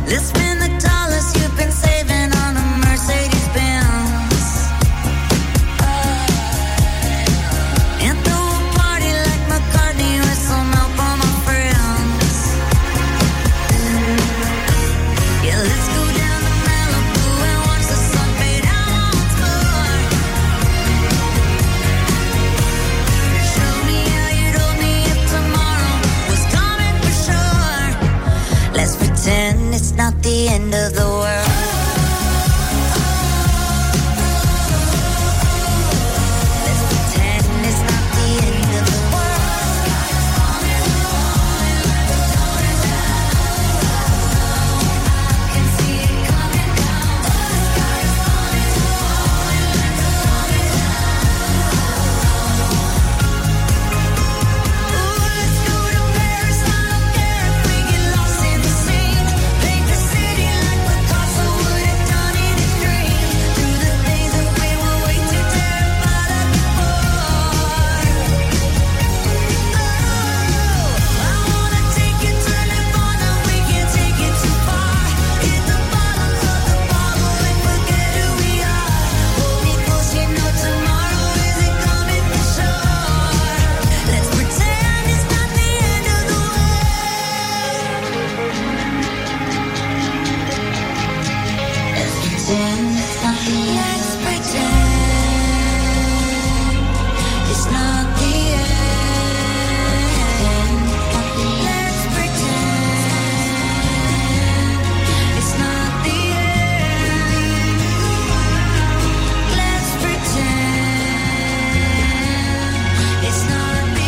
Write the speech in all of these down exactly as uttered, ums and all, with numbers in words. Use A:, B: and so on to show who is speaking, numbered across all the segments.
A: Let's spend the dollars you've been saving on a Mercedes Benz. And throw a party like McCartney with some help on my friends. Yeah, let's go down to Malibu and watch the sun fade out once more. Show me how you'd hold me if tomorrow was coming for sure. Let's pretend it's not the end of the world. Let's pretend it's not the end of the world. I can see it coming down. The sky is falling, falling, falling down. Ooh, let's go to Paris. I don't care if we get lost in the scene. Paint the city like Picasso would have done in his dream. Through the things that we were way too terrified of before. Oh, I wanna take you to Nirvana. We can't take it too far. Hit the bottom of the bottle and forget who we are. Hold me close, you know tomorrow isn't coming for sure. Let's pretend it's not the end of the world. Let's pretend it's not the end. Let's pretend it's not the end. Let's pretend it's not the end. Let's pretend it's not the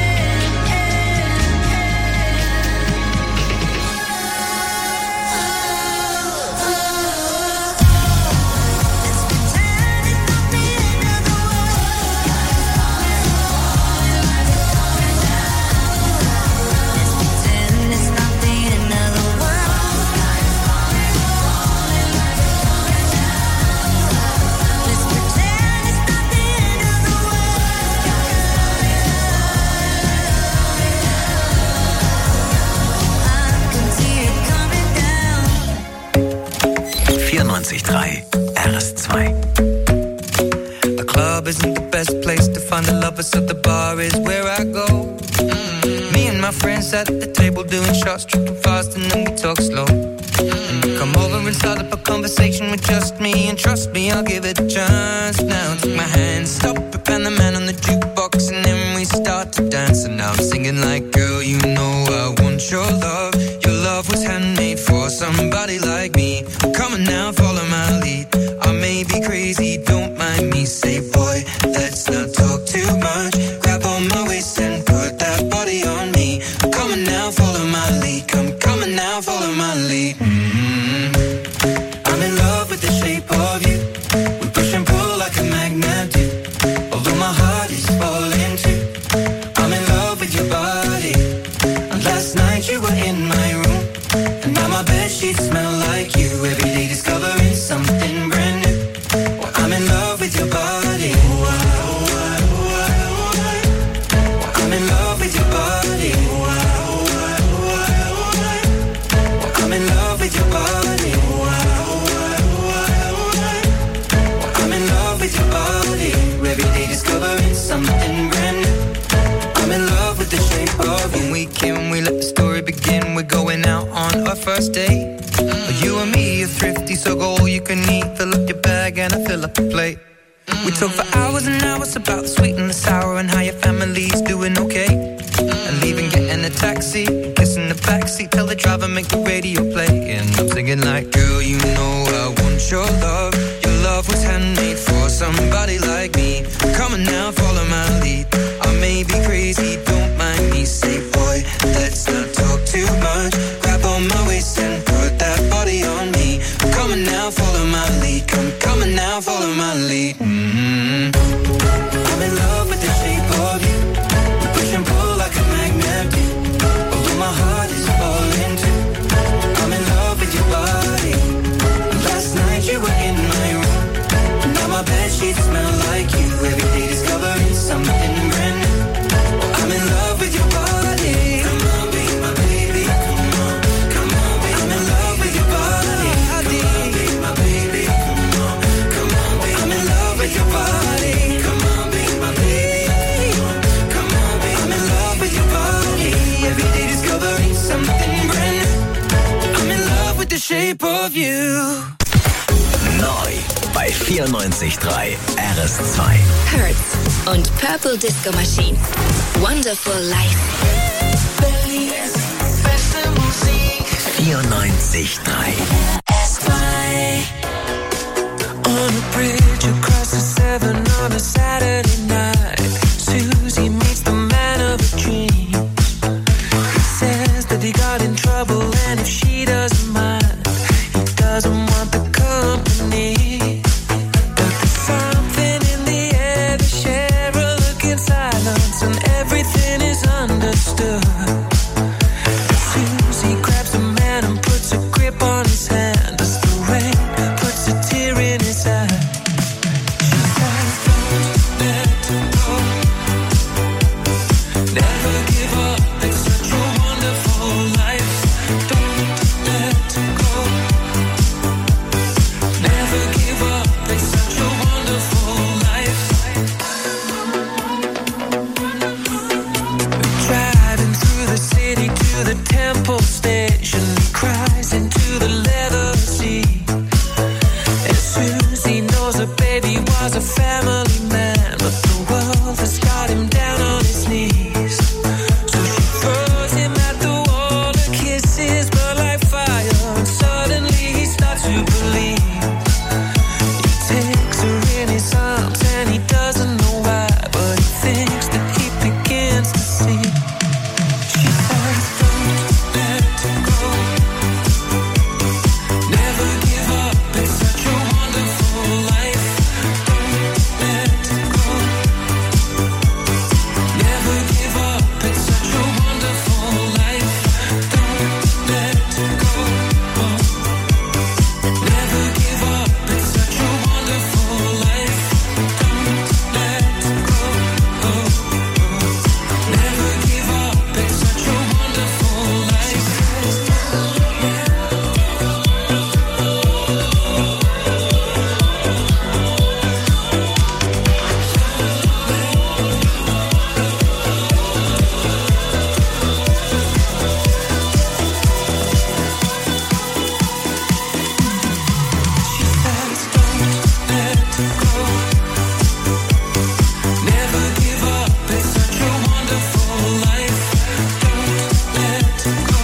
B: vierundneunzig Komma drei R S zwei.
C: The club isn't the best place to find the lovers, so the bar is where I go. Mm-hmm. Me and my friends at the table doing shots, tripping fast, and then we talk slow. Mm-hmm. And you come over and start up a conversation with just me, and trust me, I'll give it a chance. Now take my hand, stop it, and the man on the jukebox, and then we start to dance. And now I'm singing like, girl, you know I want your love. Your love was handmade for somebody like me. Come on now, follow my lead. I may be crazy, don't mind me. Say, boy, let's not talk too much. Grab on my waist and put that body on me. Come on now, follow my lead. Come, come on now, follow my lead. Mm-hmm. I'm in love with the shape of you. We push and pull like a magnet do. Although my heart is falling too. I'm in love with your body. And last night you were in my room. And now my bedsheets smell like you. Every day discovering something brand new. Well, I'm in love with your body. I'm in love with your body. I'm in love with your body. I'm in love with your body. Every day discovering something brand new. I'm in love with the shape of you. When we came, we let the story begin. We're going out on our first date. Mm. You and me are thrifty, so go all you can eat. Fill up your bag and I fill up the plate. Mm. We talk for hours and hours about the sweet and the sour and how your family's doing okay. Mm. And leaving, getting a taxi, kissing the backseat, tell the driver make the radio play. And I'm singing like, girl, you know I want your love. Your love was handmade for somebody like me. Come on now, follow my lead. I may be crazy, don't mind me. Say, boy, let's not talk too much. Grab on my waist and put that body on me. Come on now, follow my lead. Come, come on now, follow my lead. Mm-hmm. I'm in love with the shape of you. We push and pull like a magnet do. Although my heart is falling too. I'm in love with your body. Last night you were in my room. And now my bedsheets smell like you. Every day discovering something brand new. I'm in love with your body. shape of you.
B: Neu bei vierundneunzig Komma drei R S zwei.
D: Hertz und Purple Disco Machine. Wonderful Life.
C: Berlins beste Musik.
B: vierundneunzig Komma drei.
C: R S zwei. On a bridge across the Severn on a Saturday night, Susie meets the man of her dreams. He says that he got in trouble and if she doesn't mind, he doesn't want the company. But there's something in the air, they share a look in silence and everything is understood. Susie grabs the man and puts a grip on his hand as the rain puts a tear in his eye. She says, don't let go, never give up, it's such a wonderful life. Don't let go, never give up, it's such a wonderful life. Driving through the city to the Temple Station, he cries into the leather seat. And Susie knows her baby was a family man, but the world has got him down on his knees. So she throws him at the wall, her kisses burn like fire, and suddenly he starts to believe. He takes her in his arms and he doesn't know why, but he thinks that he begins to see. She says, don't let go, never give up, it's such a wonderful life. Don't let go, never give up, it's such a wonderful life. Don't let go, never give up, it's such a wonderful life. Don't let go, never give up, it's such a wonderful life. She says, don't let go, never give up, it's such a wonderful life. Don't let go,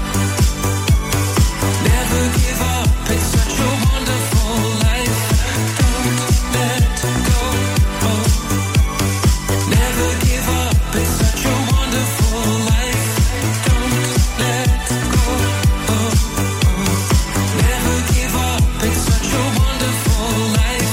C: never give up, it's such a wonderful life. Don't let go, never give up, it's such a wonderful life. Don't let go, never give up, it's such a wonderful life.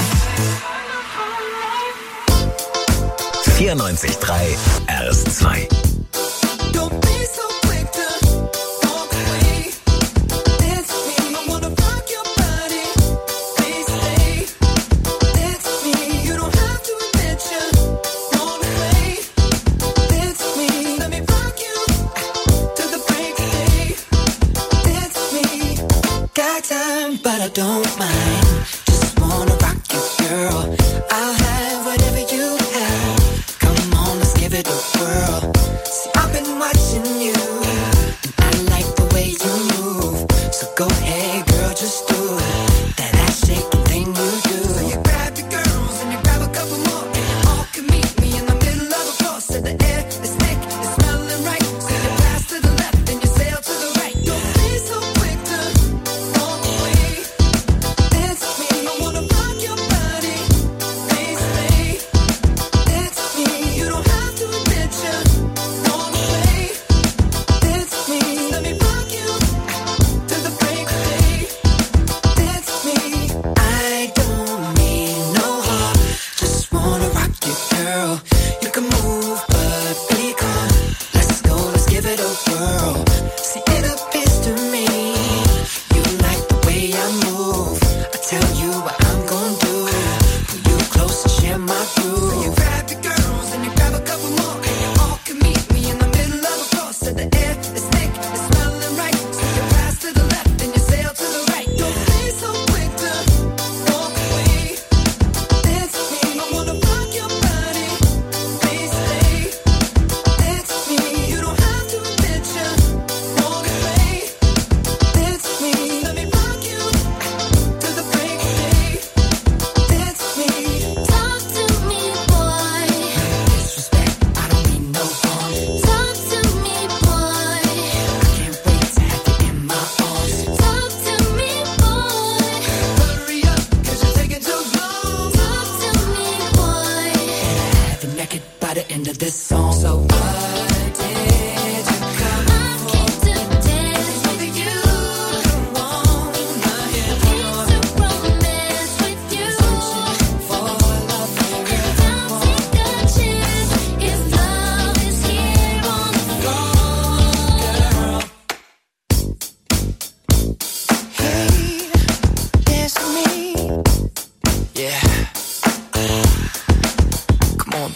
B: vierundneunzig Komma drei R S zwei.
C: Don't be so quick to walk away. Dance with me, I wanna rock your body. Please stay. Dance with me, you don't have to admit you're on the way. Dance with me, let me rock you till the break of day. Dance with me, got time, but I don't mind. Just wanna rock you, girl. I'll have whatever you have. Come on, let's give it a whirl. See, I've been watching you, and I like the way you move. So go ahead, girl, just do it. That ass shaking thing you do. So you grab your girls and you grab a couple more, and you all can meet me in the middle of the floor. So the air is thick, it's smelling right. So you pass to the left and you sail to the right. Don't be so quick to walk away. Dance with me, I wanna rock your body. Please stay. Dance with me, you don't have to admit you're on the way. Dance with me, let me rock you till the break of day. Dance with me, I don't need no heart, just wanna rock you, girl. You can move, but be calm. Let's go, let's give it a whirl. See, it appears to me you like the way I move. I tell you what I'm gonna do. Pull you close and share my groove. So you grab your girls and you grab a couple more, and you all can meet me in the middle of the floor. So the air is thick, it's smelling right. So you pass to the left and you sail to the right. Don't be so quick to walk away. Dance with me, I wanna rock your body. Please stay. Dance with me, you don't have to admit you're on the way. Dance with me, let me rock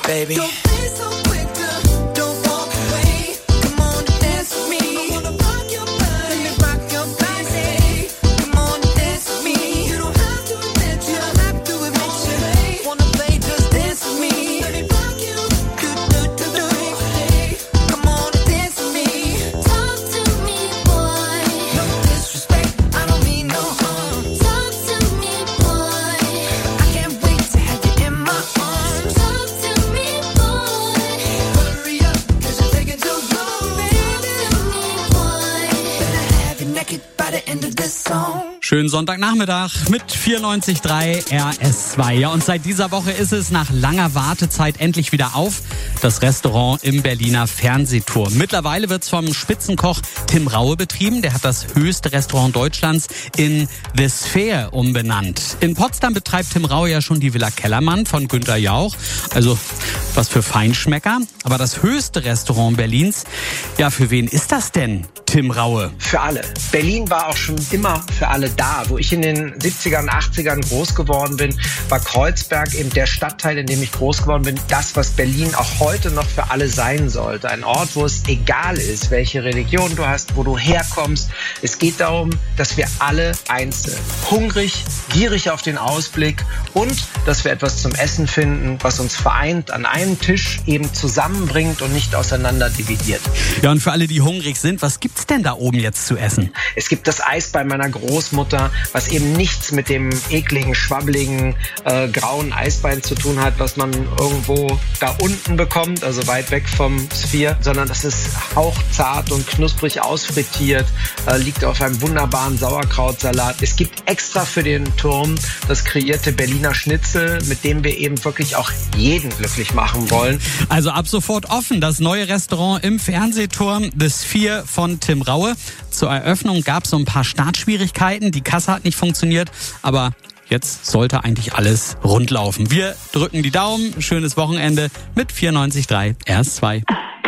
C: baby.
A: Don't be so quick to, don't walk away. Come on, dance with me. I wanna rock your body, let me rock your body. Come on, dance with me. You don't have to admit, you don't have to admit you wanna play, just dance with me. Let me rock you, do do do do. Hey, come on, dance with me.
E: Talk to me, boy.
A: No disrespect, I don't mean no harm.
E: Talk to me, boy.
A: I can't wait to have you in my arms.
E: Talk to me, boy.
A: Hurry up, 'cause you're taking too long, baby.
E: Talk to me, boy.
A: Better have you naked by the end of this song.
F: Schönen Sonntagnachmittag mit vierundneunzig Komma drei R S zwei. Ja, und seit dieser Woche ist es nach langer Wartezeit endlich wieder auf. Das Restaurant im Berliner Fernsehturm. Mittlerweile wird es vom Spitzenkoch Tim Raue betrieben. Der hat das höchste Restaurant Deutschlands in The Sphere umbenannt. In Potsdam betreibt Tim Raue ja schon die Villa Kellermann von Günther Jauch. Also was für Feinschmecker. Aber das höchste Restaurant Berlins, ja, für wen ist das denn, Tim Raue?
G: Für alle. Berlin war auch schon immer für alle da. Wo ich in den siebzigern, achtzigern groß geworden bin, war Kreuzberg eben der Stadtteil, in dem ich groß geworden bin. Das, was Berlin auch heute noch für alle sein sollte. Ein Ort, wo es egal ist, welche Religion du hast, wo du herkommst. Es geht darum, dass wir alle eins sind. Hungrig, gierig auf den Ausblick und dass wir etwas zum Essen finden, was uns vereint, an einem Tisch eben zusammenbringt und nicht auseinander dividiert.
F: Ja, und für alle, die hungrig sind, was gibt's denn da oben jetzt zu essen?
G: Es gibt das Eis bei meiner Großmutter, was eben nichts mit dem ekligen, schwabbeligen, äh, grauen Eisbein zu tun hat, was man irgendwo da unten bekommt, also weit weg vom Sphere, sondern das ist hauchzart und knusprig ausfrittiert, äh, liegt auf einem wunderbaren Sauerkrautsalat. Es gibt extra für den Turm das kreierte Berliner Schnitzel, mit dem wir eben wirklich auch jeden glücklich machen wollen.
F: Also ab sofort offen, das neue Restaurant im Fernsehturm, The Sphere von Tim Raue. Zur Eröffnung gab es so ein paar Startschwierigkeiten, die Kasse hat nicht funktioniert, aber jetzt sollte eigentlich alles rund laufen. Wir drücken die Daumen, schönes Wochenende mit vierundneunzig Komma drei R S zwei.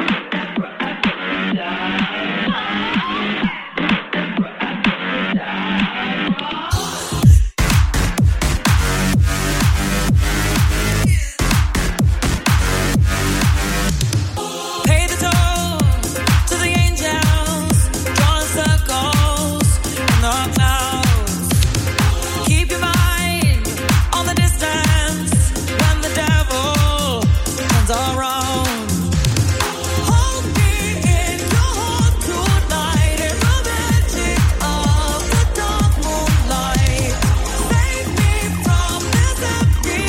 A: Pay the toll to the angels, drawing circles in the clouds. Keep your mind on the distance when the devil comes around. Hold me in your heart tonight in the magic of the dark moonlight. Save me from this empty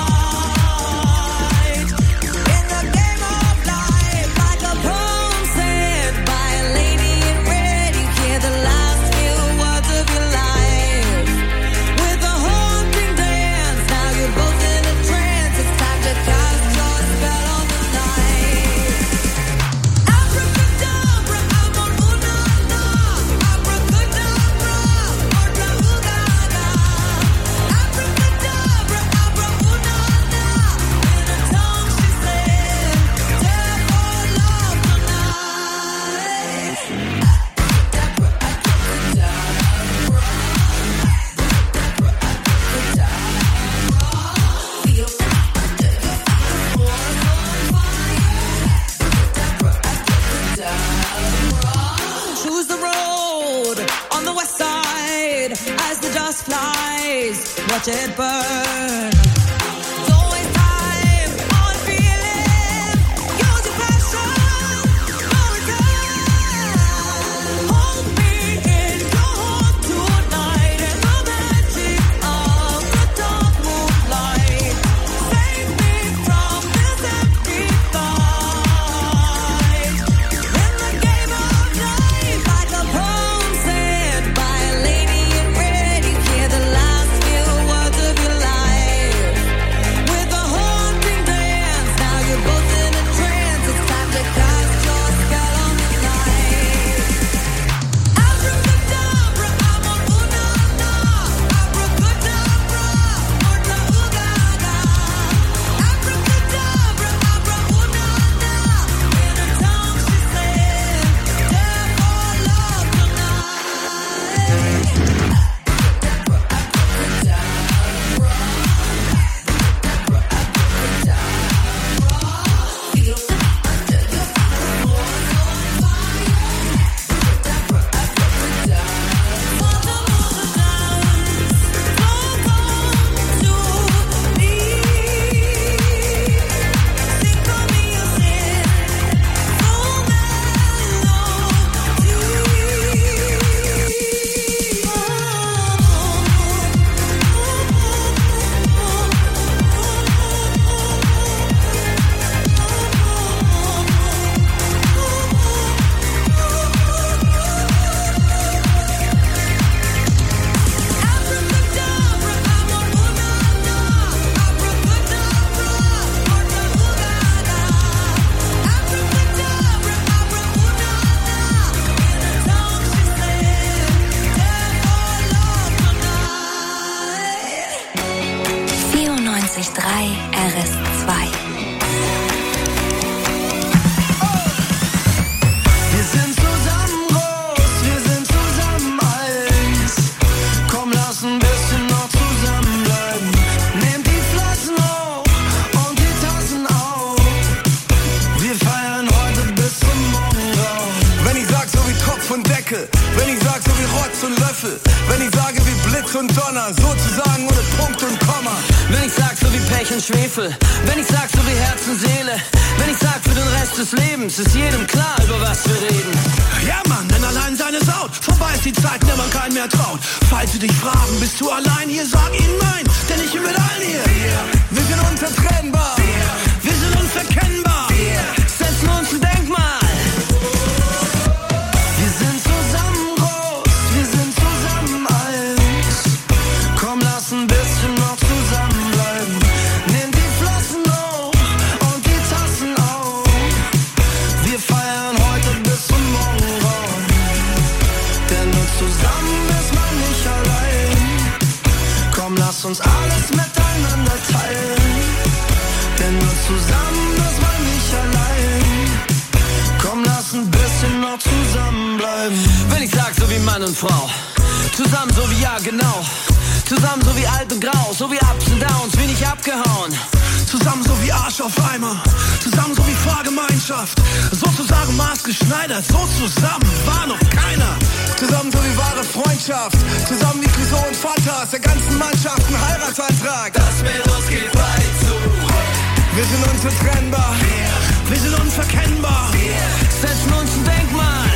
A: fight. In the game of life, like a poem said by a lady in red, you hear the last few words of your life. With a haunting dance, now you're both in a trance. It's time to cast your spell on the night. Abracadabra, amor-una-na. Abracadabra, morta-ugana. Abracadabra, abra-una-na. In a tongue she said, "Dare for love tonight." Choose the road on the west side as the dust flies. Watch it burn. Don't waste time on feeling. Use your passion. No return. Hold me in your heart tonight in the magic of the dark moonlight. Save me from this empty fight. In the game of life, like a poem said by a lady in red, you hear the last few words of your life.
H: Schwefel. Wenn ich sage wie Blitz und Donner, sozusagen ohne Punkt und Komma.
I: Wenn ich sag so wie Pech und Schwefel, wenn ich sag so wie Herz und Seele, wenn ich sag für den Rest des Lebens, ist jedem klar, über was wir reden.
H: Ja Mann, denn allein seine Saut, vorbei ist die Zeit, in der man keinen mehr traut. Falls sie dich fragen, bist du allein hier, sag ihnen nein, denn ich bin mit allen hier. Wir sind unzertrennbar, wir sind unverkennbar, setzen uns ein Denkmal.
I: Wir sind zusammen groß, wir sind zusammen eins. Komm, lass ein bisschen noch zusammenbleiben. Nimm die Flossen hoch und die Tassen auf. Wir feiern heute bis zum Morgengrauen. Denn nur zusammen ist man nicht allein. Komm, lass uns alles miteinander teilen. Denn nur zusammen ist man nicht allein. Komm, lass ein bisschen noch zusammenbleiben. Wenn ich sag, so wie Mann und Frau, zusammen so wie ja, genau. Zusammen so wie alt und grau, so wie Ups und Downs, wie nicht abgehauen.
H: Zusammen so wie Arsch auf Eimer, zusammen so wie Fahrgemeinschaft. Sozusagen maßgeschneidert, so zusammen war noch keiner. Zusammen so wie wahre Freundschaft, zusammen wie Clouseau und Fantas, der ganzen Mannschaft ein Heiratsantrag.
I: Das mit uns geht weit zu.
H: Wir sind unzertrennbar, wir sind unverkennbar,
I: Setzen uns ein Denkmal.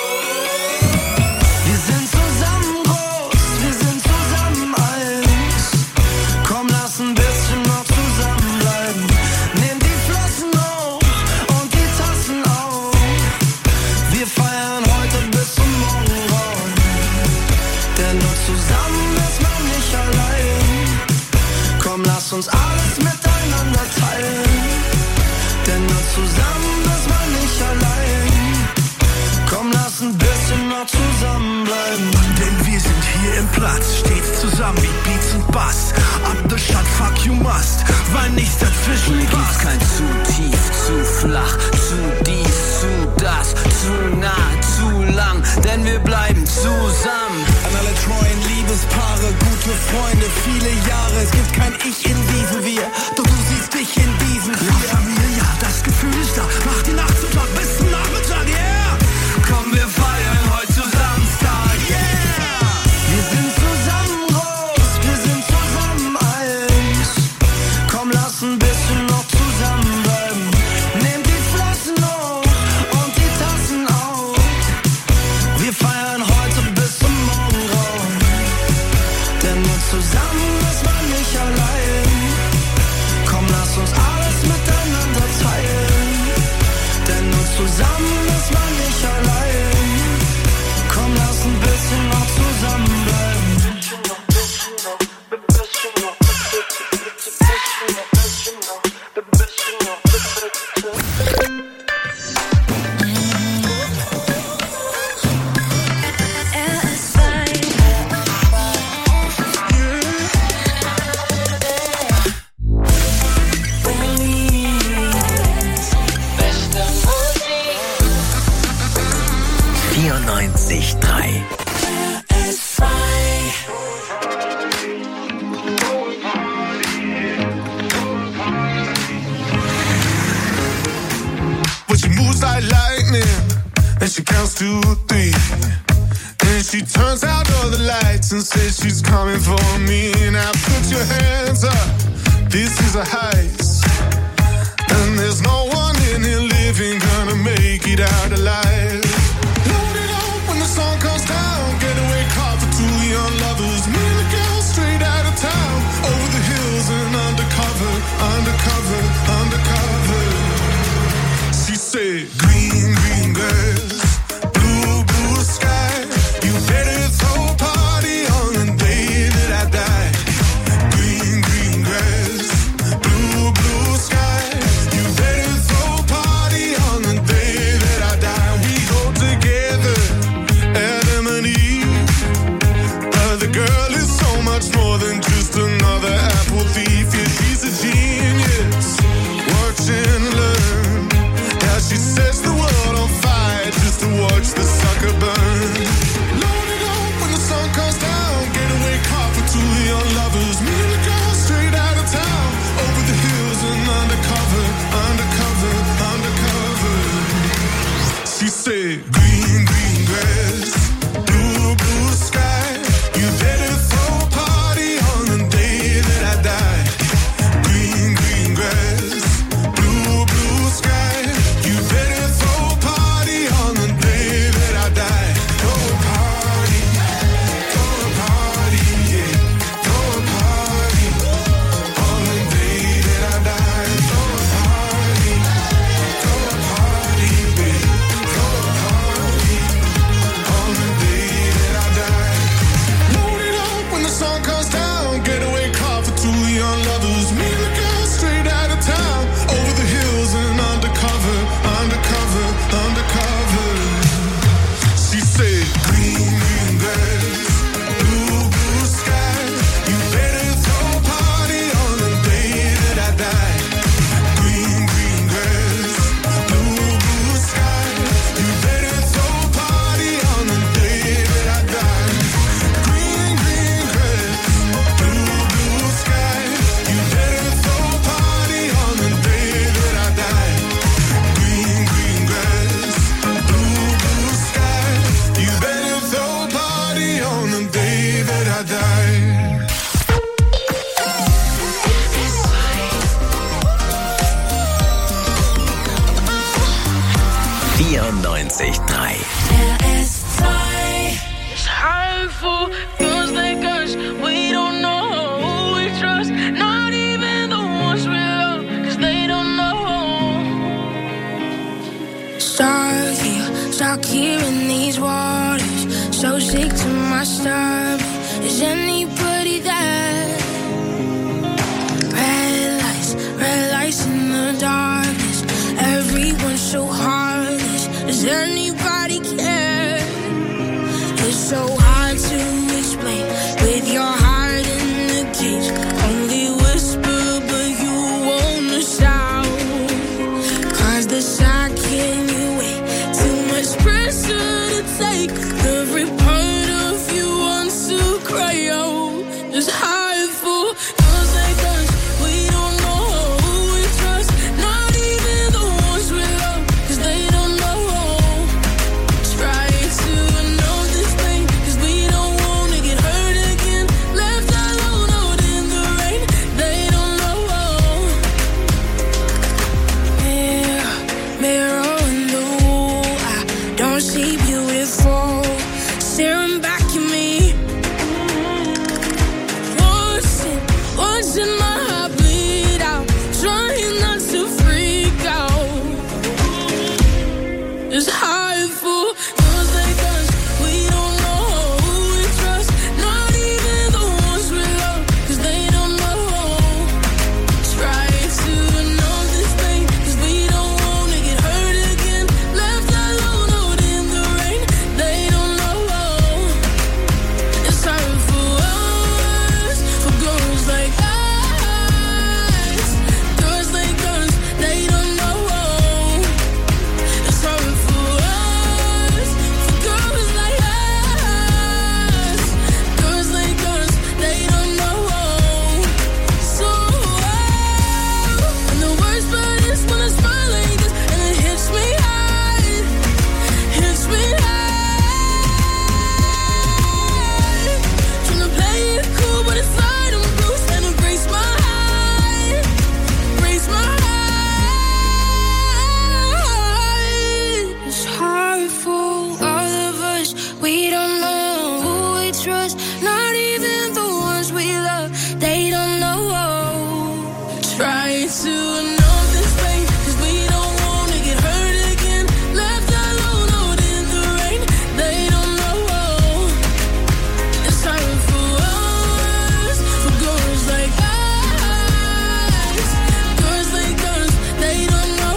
I: Wir sind zusammen groß, wir sind zusammen eins. Komm, lass ein bisschen noch zusammenbleiben. Nimm die Flossen hoch und die Tassen auf. Wir feiern heute bis zum Morgengrauen. Denn nur zusammen ist man nicht allein. Komm, lass uns alles miteinander teilen. Denn nur zusammen ist man nicht allein. Komm, lass ein bisschen noch zusammenbleiben.
H: denn wir sind hier im Platz, stets zusammen wie Beats und Bass. Up the shot, fuck you must, weil nichts dazwischen
I: Hier gibt's
H: passt.
I: kein zu tief, zu flach, zu dies, zu das, zu nah, zu lang, denn wir bleiben zusammen.
H: An alle treuen Liebespaare, gute Freunde, viele Jahre. Es gibt kein Ich in diesem Wir, doch du siehst dich in diesem Wir. La Familia, das Gefühl ist da. Mach die Nacht zum Tag bis zum Nachmittag, yeah.
I: Komm, wir feiern heute zusammen, Star,
H: Yeah.
I: Wir sind zusammen groß, wir sind zusammen eins. Komm, lass ein bisschen noch zusammenbleiben. Nimm die Flossen hoch und die Tassen auf. Wir feiern heute bis zum Morgengrauen. Denn nur zusammen ist man nicht allein. Komm, lass uns alles miteinander teilen. Denn nur zusammen ist man nicht allein. Komm, lass ein bisschen noch zusammenbleiben.
B: vierundneunzig Komma drei.
J: But she moves like lightning, and she counts to three. And she turns out all the lights and says she's coming for me. Now put your hands up, this is a heist. And there's no one in here living gonna make it out alive. Load it up when the sun comes down, getaway car for two young lovers. Me and the girl straight out of town, over the hills and undercover, undercover, undercover. She said, green, green grass, blue, blue sky. You better throw a party on the day that I die. Green, green grass, blue, blue sky. You better throw a party on the day that I die. We go together, Adam and Eve. Uh, the girl is so much more than just another apple thief. Yeah, she's a genius. Watch and learn. Now she sets the world on fire just to watch the sucker burn. Load it up when the sun comes down. Getaway car for two young lovers. Me and the girl straight out of town, over the hills and undercover, undercover, undercover. She said, green, green grass, blue, blue sky. the day that I die.
B: vierundneunzig Komma drei.
A: R S zwei.
K: It's hard for girls like us. We don't know who we trust. Not even the ones we love, cause they don't know.
L: Stuck here, stuck here in these waters. So sick to my stomach. Is anybody there? Red lights, red lights in the darkness. Everyone's so heartless. Does anybody care? It's so hard to explain with your heart in the cage. Only whisper, but you wanna shout. Cause the shock in you way too much pressure to take. Every part of you wants to cry out. It's hard for girls like us. We don't know who we trust. Not even the ones we love, cause they don't know. Try to know this thing, cause we don't wanna get hurt again. Left alone out in the rain, they don't know. Mirror, mirror in the wall, I don't see beautiful staring back at me. Watching, watching my heart bleed out, trying not to freak out. It's hard for girls like us. We don't know who we trust. Not even the ones we love, cause they don't know. Try to know this thing, cause we don't wanna get hurt again. Left alone out in the rain, they don't know. It's hard for us, for girls like us. Girls like us, they don't know. It's hard for us, for girls like us. Girls like us, they don't know. So, and the worst part is when I smile like this and it hits me hard, hits me hard. Tryna play it cool, but inside I'm bruised and it breaks my heart, breaks my heart. It's hard for all of us. We don't know who we trust. Not even the ones we love, they don't know. Try to know this thing, cause we don't wanna get hurt again. Left alone out in the rain, they don't know. It's hard for us, for girls like us. Girls like us, they don't know.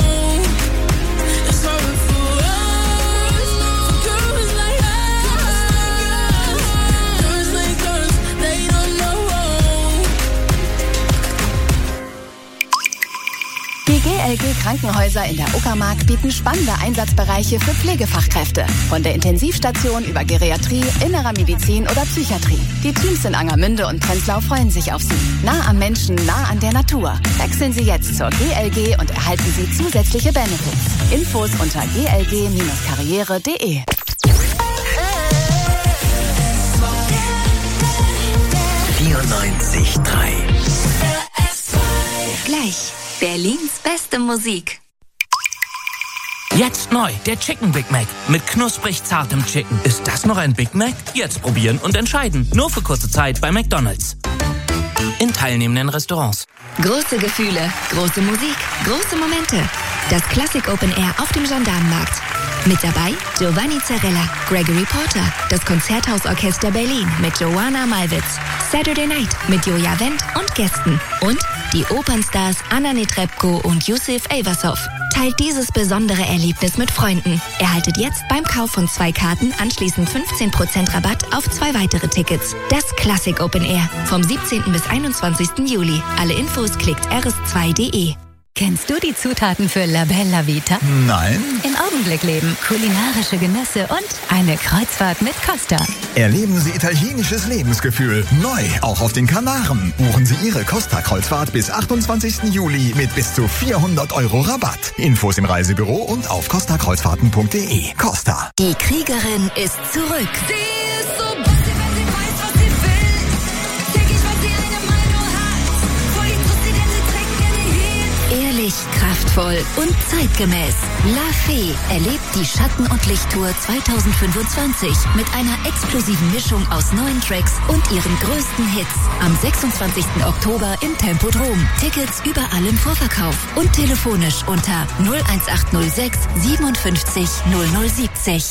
L: It's hard for us, for girls like us. Girls like us, they don't know.
M: Die G L G Krankenhäuser in der Uckermark bieten spannende Einsatzbereiche für Pflegefachkräfte. Von der Intensivstation über Geriatrie, innerer Medizin oder Psychiatrie. Die Teams in Angermünde und Prenzlau freuen sich auf Sie. Nah am Menschen, nah an der Natur. Wechseln Sie jetzt zur G L G und erhalten Sie zusätzliche Benefits. Infos unter g l g karriere punkt de.
B: vierundneunzig Komma drei.
D: Gleich Berlins beste Musik.
N: Jetzt neu, der Chicken Big Mac mit knusprig zartem Chicken. Ist das noch ein Big Mac? Jetzt probieren und entscheiden. Nur für kurze Zeit bei McDonald's. In teilnehmenden Restaurants.
D: Große Gefühle, große Musik, große Momente. Das Classic Open Air auf dem Gendarmenmarkt. Mit dabei Giovanni Zarella, Gregory Porter, das Konzerthausorchester Berlin mit Joanna Malwitz, Saturday Night mit Joja Wendt und Gästen und die Opernstars Anna Netrebko und Yusuf Elversov. Teilt dieses besondere Erlebnis mit Freunden. Erhaltet jetzt beim Kauf von zwei Karten anschließend fünfzehn Prozent Rabatt auf zwei weitere Tickets. Das Classic Open Air vom siebzehnten bis einundzwanzigsten Juli. Alle Infos klickt r s zwei punkt de.
O: Kennst du die Zutaten für La Bella Vita?
P: Nein.
O: Im Augenblick leben, kulinarische Genüsse und eine Kreuzfahrt mit Costa.
P: Erleben Sie italienisches Lebensgefühl. Neu, auch auf den Kanaren. Buchen Sie Ihre Costa-Kreuzfahrt bis achtundzwanzigsten Juli mit bis zu vierhundert Euro Rabatt. Infos im Reisebüro und auf costa kreuzfahrten punkt de. Costa.
D: Die Kriegerin ist zurück.
A: Sie ist so
O: prachtvoll und zeitgemäß. La Fee erlebt die Schatten- und Lichttour zwanzig fünfundzwanzig mit einer explosiven Mischung aus neuen Tracks und ihren größten Hits. Am sechsundzwanzigsten Oktober im Tempodrom. Tickets überall im Vorverkauf und telefonisch unter null eins acht null sechs siebenundfünfzig null null siebzig.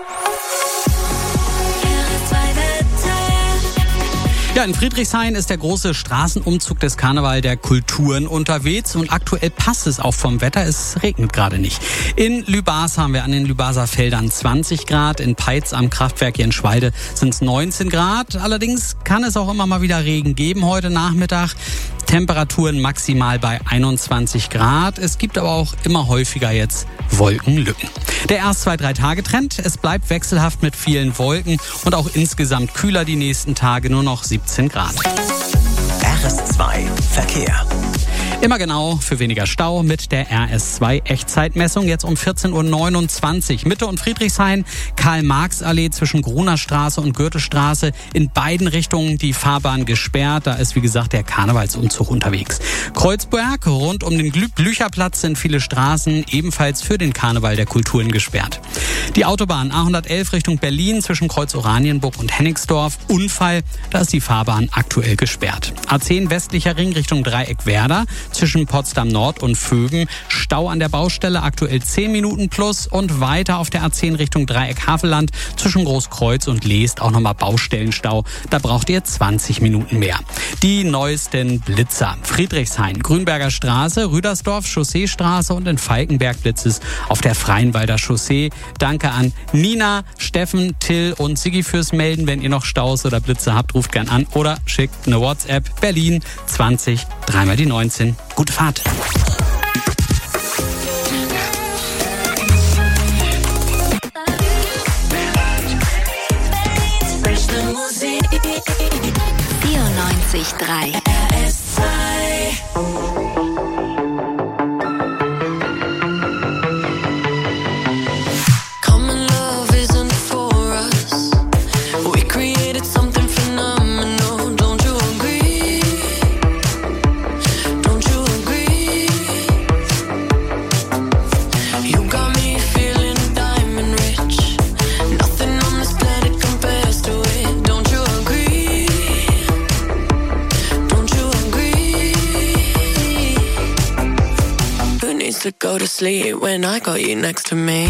F: Ja, in Friedrichshain ist der große Straßenumzug des Karneval der Kulturen unterwegs und aktuell passt es auch vom Wetter, es regnet gerade nicht. In Lübars haben wir an den Lübarser Feldern zwanzig Grad, in Peitz am Kraftwerk hier in Schwalde sind es neunzehn Grad. Allerdings kann es auch immer mal wieder Regen geben heute Nachmittag. Temperaturen maximal bei einundzwanzig Grad. Es gibt aber auch immer häufiger jetzt Wolkenlücken. Der erst zwei, drei Tage Trend. Es bleibt wechselhaft mit vielen Wolken und auch insgesamt kühler die nächsten Tage, nur noch siebzehn Grad.
B: R S zwei Verkehr.
F: Immer genau für weniger Stau mit der R S zwei Echtzeitmessung. Jetzt um vierzehn Uhr neunundzwanzig. Mitte und Friedrichshain, Karl-Marx-Allee zwischen Grunerstraße und Goethestraße. In beiden Richtungen die Fahrbahn gesperrt. Da ist, wie gesagt, der Karnevalsumzug unterwegs. Kreuzberg, rund um den Blücherplatz sind viele Straßen ebenfalls für den Karneval der Kulturen gesperrt. Die Autobahn A hundertelf Richtung Berlin zwischen Kreuz Oranienburg und Hennigsdorf. Unfall, da ist die Fahrbahn aktuell gesperrt. A zehn westlicher Ring Richtung Dreieck Werder. Zwischen Potsdam Nord und Vögen. Stau an der Baustelle, aktuell zehn Minuten plus. Und weiter auf der A zehn Richtung Dreieck Havelland zwischen Großkreuz und Leest auch nochmal Baustellenstau. Da braucht ihr zwanzig Minuten mehr. Die neuesten Blitzer. Friedrichshain, Grünberger Straße, Rüdersdorf, Chausseestraße und in Falkenberg Blitz es auf der Freienwalder Chaussee. Danke an Nina, Steffen, Till und Siggi fürs Melden. Wenn ihr noch Staus oder Blitze habt, ruft gern an oder schickt eine WhatsApp. Berlin zwanzig, dreimal die neunzehn. Gute Fahrt.
D: vierundneunzig Komma drei
A: R S zwei.
K: Common love isn't for us. We created something phenomenal. Don't you agree? Don't you agree? You got me feeling diamond rich. Nothing on this planet compares to it. Don't you agree? Don't you agree? Who needs to go to sleep when I got you next to me?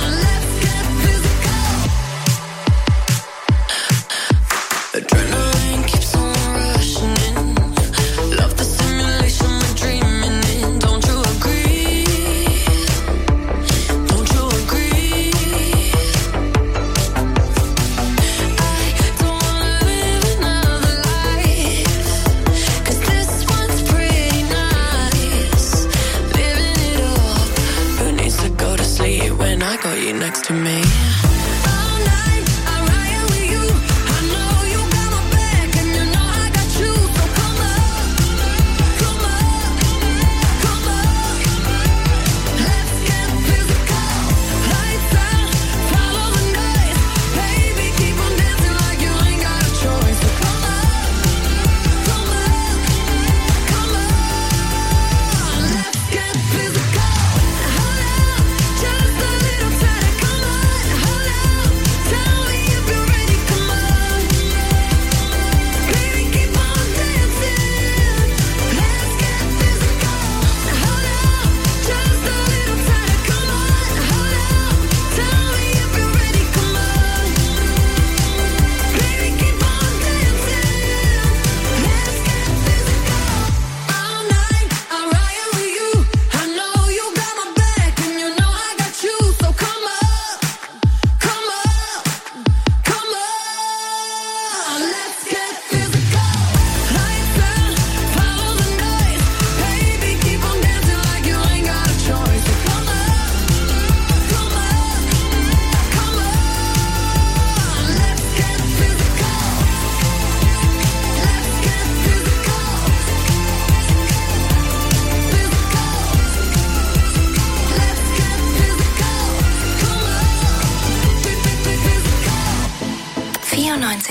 K: Adrenaline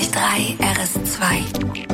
D: vierundneunzig Komma drei R S zwei.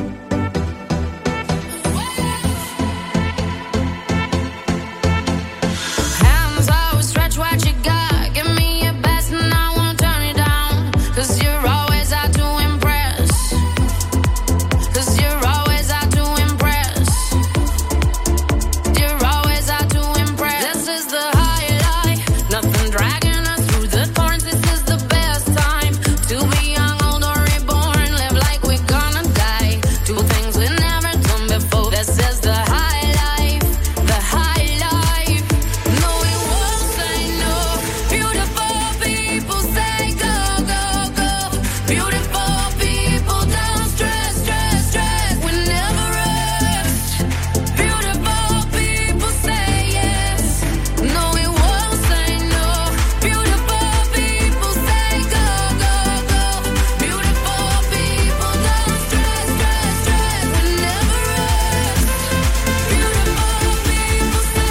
L: Hands out, stretch what you got. Give me your best and I won't turn it down. 'Cause you're always out to impress. 'Cause you're always out to impress. You're always out to impress. This is the highlight. Nothing dragging us through the thorns. This is the best time to be young, old or reborn. Live like we're gonna die. Do things we never done before. This is the high life. The high life. No, we won't say no. Beautiful people say go, go, go. Beautiful people don't stress, stress, stress. We never rest. Beautiful people say yes. No, we won't say no. Beautiful people say go, go, go. Beautiful people don't stress, stress, stress. We never rest. Beautiful people say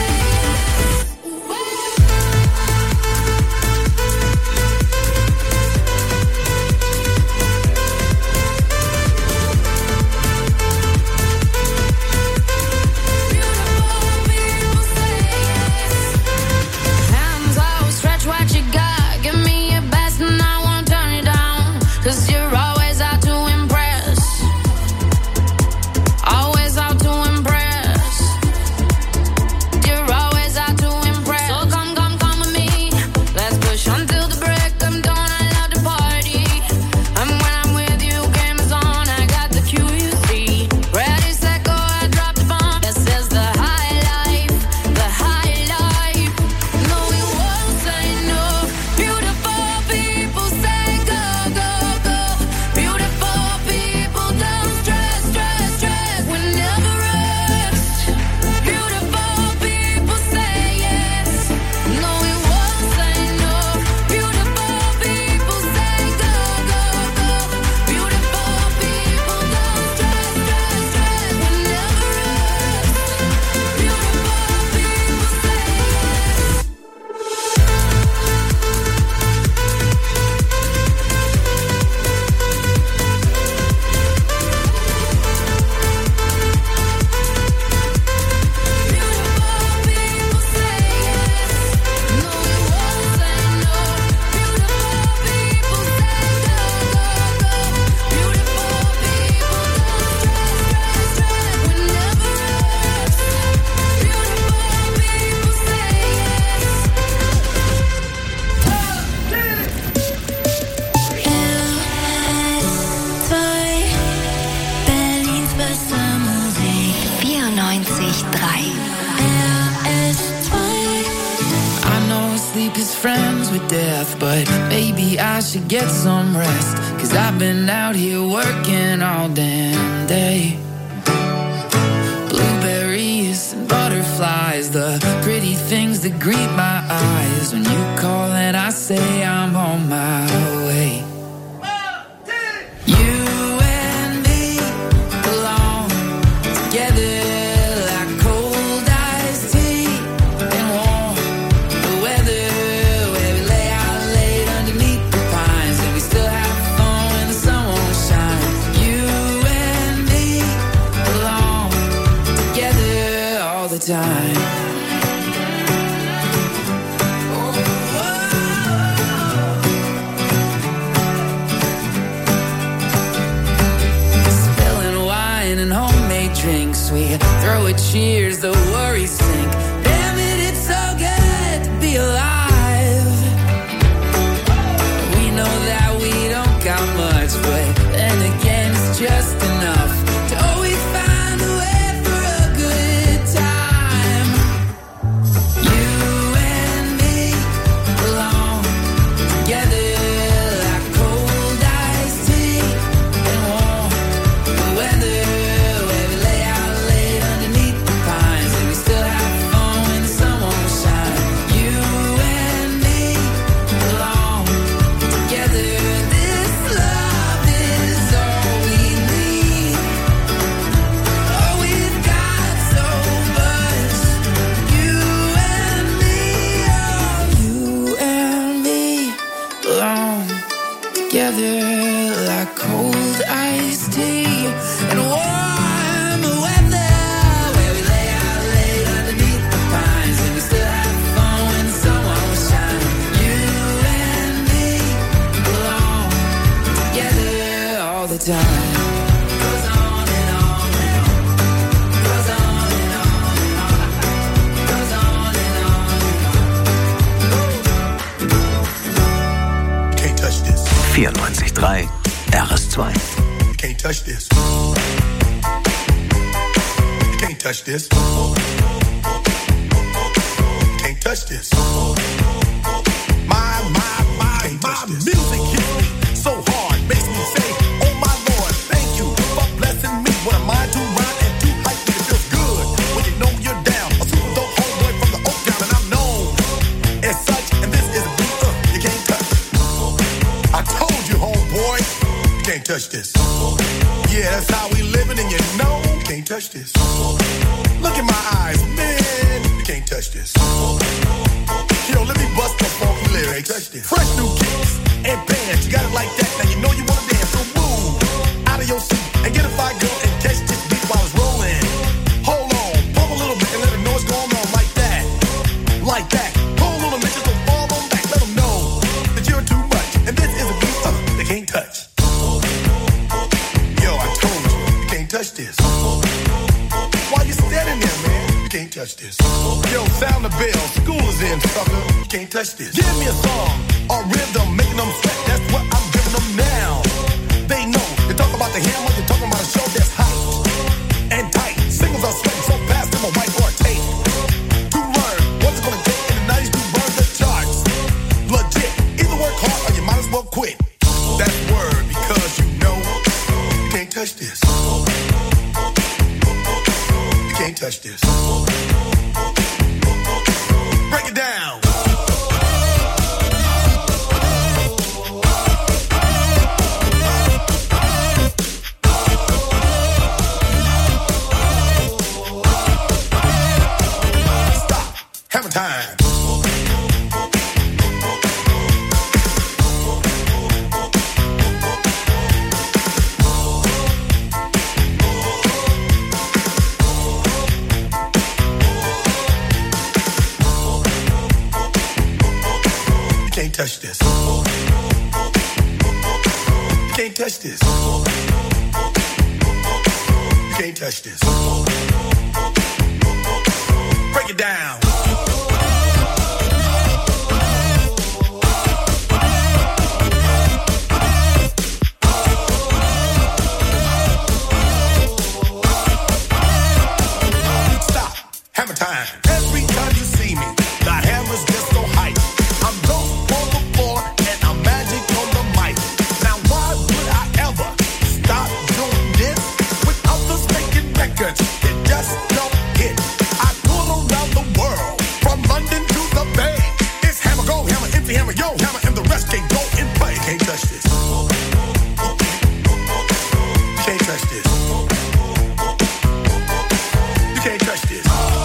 L: hands out, stretch what you got. Give me your best and I won't turn it down. 'Cause you're always out to impress. Always out to impress. You're always out to impress. So come, come, come with me. Let's push until the break of dawn. I love to party. And when I'm with you, game is on. I got the Q, you see. Ready, set, go, I drop the bomb. This is the high life. The high life. No, we won't say no. Beautiful people say go, go, go. Beautiful people don't stress, stress, stress. We never rest. Beautiful people say yes. No, we won't say no. Beautiful people say go, go, go. Beautiful people don't stress, stress, stress. We never rest. Beautiful people say yes.
D: Berlins beste Musik. vierundneunzig Komma drei R S zwei.
Q: I know sleep is friends with death, but maybe I should get some rest. 'Cause I've been out here working all damn day. Blueberries and butterflies, the pretty things that greet my eyes. When you call and I say I'm on my way. You and me belong together like cold iced tea and warm the weather, where we lay out late underneath the pines and we still have fun when the sun won't shine. You and me belong together all the time. Spilling wine and homemade drinks, we throw a cheers, the worries sink. Damn it, it's so good to be alive. We know that we don't got much, but then again it's just enough to always find a way for a good time. You and me belong together like cold iced tea and warm the weather, where we lay out late underneath the pines and we still have fun when the sun won't shine. You and me belong together. This love is all we need. Oh, we've got so much. You and me, oh, you and me belong together like cold time. Goes on and on and on. Goes on and on and on. Goes on and on and on.
J: Can't touch this.
B: vierundneunzig Komma drei R S zwei.
J: You can't touch this. You can't touch this. Can't touch this. My, my, my, my music hits me so hard, makes me say, oh my Lord, thank you for blessing me. What a mind to rhyme and to hype me. It feels good when you know you're down. A super dope homeboy from the Oak Town, and I'm known as such. And this is a beat uh, you can't touch. I told you, homeboy, you can't touch this. Yeah, that's how we living, and you know you can't touch this. Look in my eyes, man, you can't touch this. Yo, let me bust the funky lyrics. Fresh new kicks and bands, you got it like that. Now you know you wanna dance, so move out of your seat and get a fire girl and catch this beat while it's rolling. Hold on, pump a little bit and let them know what's going on like that, like that. Pull a little bit, just don't fall on back. Let them know that you're too much, and this is a beat uh, they can't touch. Yo, I told you, you can't touch this. Why you standing there, man? You can't touch this. Yo, sound the bell, school is in, sucker. You can't touch this. Give me a song, a rhythm, making them sweat. That's what I'm giving them now. They know. You talk about the hammer, you're talking about a show that's hype and tight. Singles are sweating so fast, them a white or tape. To learn what's it gonna take in the nineties to burn the charts. Legit. Either work hard or you might as well quit. That's word, because you know you can't touch this. You can't touch this. Break it down. Stop. Hammer time. You can't touch this. You can't touch this. You can't touch this. Break it down. Stop. Hammer time. Every time you see me, the hammer's just so hype. I'm dope on the floor and I'm magic on the mic. Now why would I ever stop doing this with others making records that just don't hit? I tour around the world, from London to the Bay. It's hammer, go hammer, empty hammer, yo hammer, and the rest can go and play. You can't touch this. You can't touch this. You can't touch this.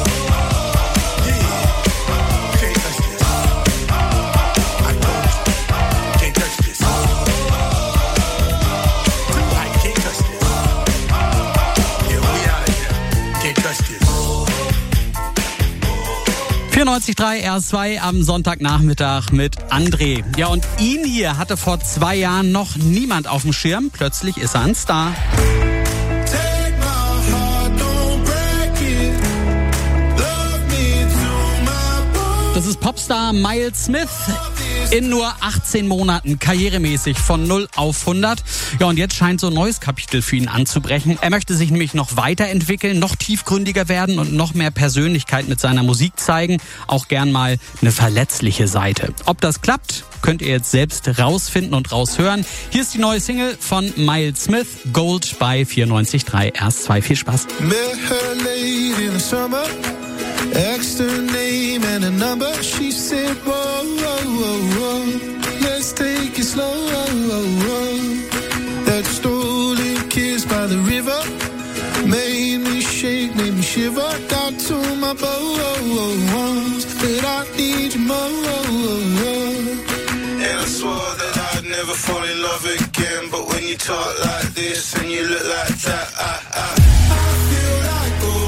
F: vierundneunzig Komma drei R S zwei am Sonntagnachmittag mit André. Ja, und ihn hier hatte vor zwei Jahren noch niemand auf dem Schirm. Plötzlich ist er ein Star. Das ist Popstar Miles Smith. In nur achtzehn Monaten karrieremäßig von null auf hundert. Ja, und jetzt scheint so ein neues Kapitel für ihn anzubrechen. Er möchte sich nämlich noch weiterentwickeln, noch tiefgründiger werden und noch mehr Persönlichkeit mit seiner Musik zeigen. Auch gern mal eine verletzliche Seite. Ob das klappt, könnt ihr jetzt selbst rausfinden und raushören. Hier ist die neue Single von Miles Smith, Gold bei vierundneunzig Komma drei R S zwei. Viel Spaß.
I: Asked her name and a number. She said, whoa, whoa, whoa, whoa. Let's take it slow. That stolen kiss by the river made me shake, made me shiver. Got to my bones, but I need you more.
J: And I swore that I'd never fall in love again. But when you talk like this and you look like that, I, I, I feel like gold.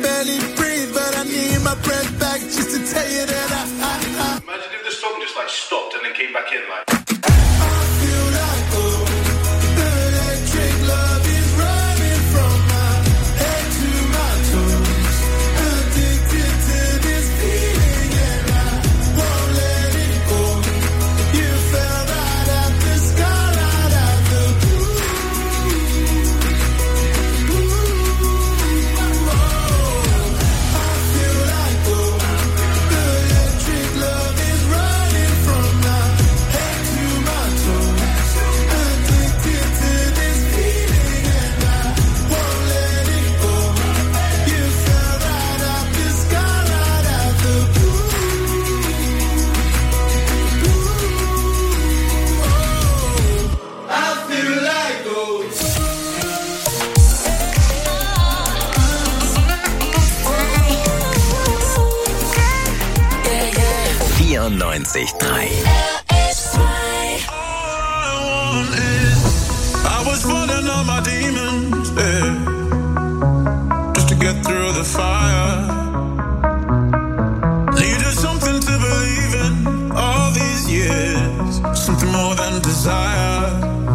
J: barely breathe, but I need my breath back just to tell you that I, I, I
R: Imagine if the song just like stopped and then came back in like.
J: feel like oh, the electric love is running from my head to my toes. Addicted to this feeling and I won't let it go. You fell right out the sky, right out the blue. I feel like oh, the electric love is running from my head to my toes. Addicted to this feeling and I won't let it go. You fell right out the sky, right out the blue. I feel like oh.
B: vierundneunzig Komma drei.
H: I was running on my demons, yeah, just to get through the fire. Needed something to believe in all these years, something more than desire.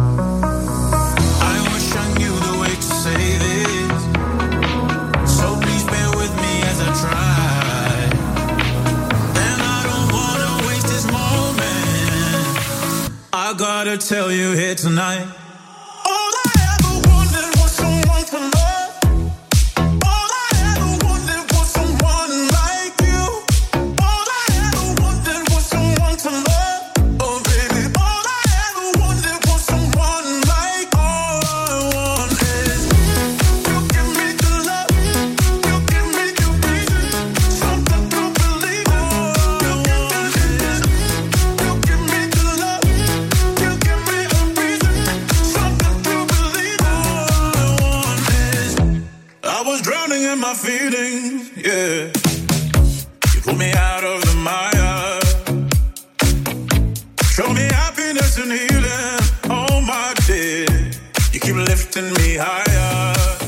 H: I wish I knew the way to say this, so please bear with me as I try. And I don't wanna waste this moment, I gotta tell you here tonight. All I ever wanted was someone to love. All I ever wanted was someone like you. All I ever wanted was someone to love. Oh baby, all I ever wanted was someone like. All I want is you give me the love, you give me the reason, something to believe in. All I want is you give me the love, you give me a reason, something to believe in. All I want is I was drowning in my feelings, yeah. You pulled me out of the mire, show me happiness and healing. Oh my dear, you keep lifting me higher.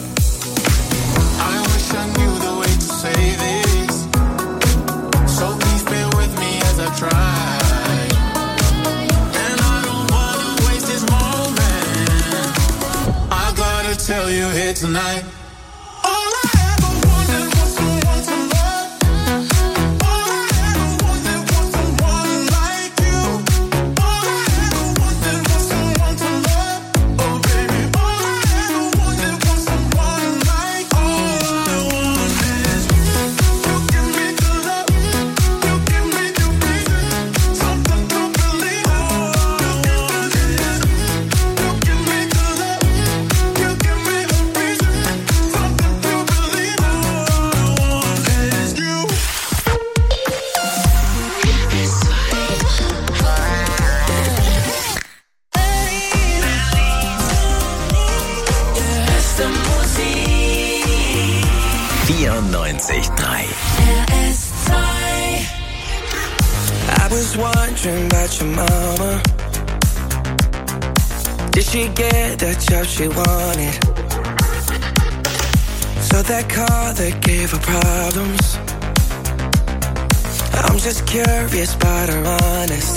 H: I wish I knew the way to say this, so please bear with me as I try. And I don't wanna waste this moment, I gotta tell you here tonight. All I ever wanted was someone to love. All I ever wanted was someone like you. All I ever wanted was someone to love. Oh baby, all I ever wanted was someone like. All I want is you give me the love, you give me the reason, something to believe in. All I want is you give me the love, you give me a reason, something to believe in. All I want is you.
Q: Beste Musik.
B: vierundneunzig Komma drei.
Q: R S zwei.
I: I was wondering about your mama. Did she get the job she wanted? So that car that gave her problems. I'm just curious about her honest.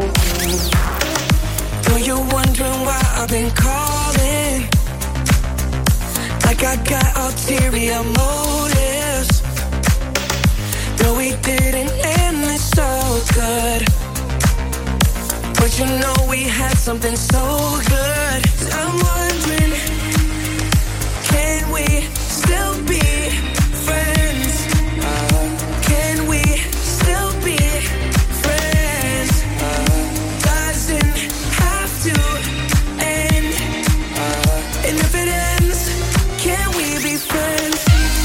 I: Though you're wondering why I've been calling, like I got ulterior motives. Though we didn't end it so good, but you know we had something so good. I'm wondering, can we still be friends? Can we still be friends? Doesn't have to end. And if it ends, can we be friends?